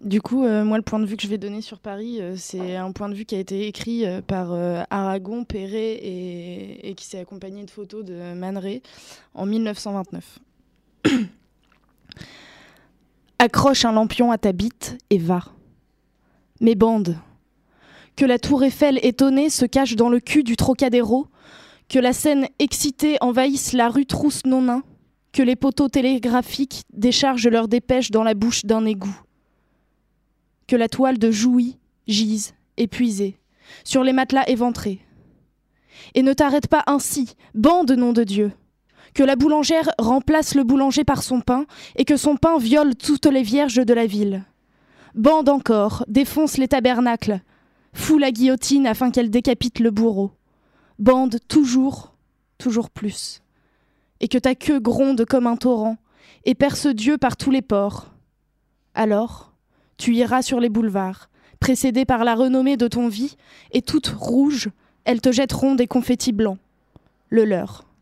Du coup, moi, le point de vue que je vais donner sur Paris, c'est un point de vue qui a été écrit par Aragon, Perret et qui s'est accompagné de photos de Man Ray en 1929. Accroche un lampion à ta bite et va. Mes bandes. Que la tour Eiffel étonnée se cache dans le cul du Trocadéro, que la Seine excitée envahisse la rue Trousse-Nonain, que les poteaux télégraphiques déchargent leurs dépêches dans la bouche d'un égout. Que la toile de Jouy gise, épuisée, sur les matelas éventrés. Et ne t'arrête pas ainsi, bande, nom de Dieu. Que la boulangère remplace le boulanger par son pain et que son pain viole toutes les vierges de la ville. Bande encore, défonce les tabernacles, fout la guillotine afin qu'elle décapite le bourreau. Bande toujours, toujours plus. Et que ta queue gronde comme un torrent et perce Dieu par tous les pores. Alors, tu iras sur les boulevards, précédée par la renommée de ton vie, et toute rouge, elles te jetteront des confettis blancs, le leur.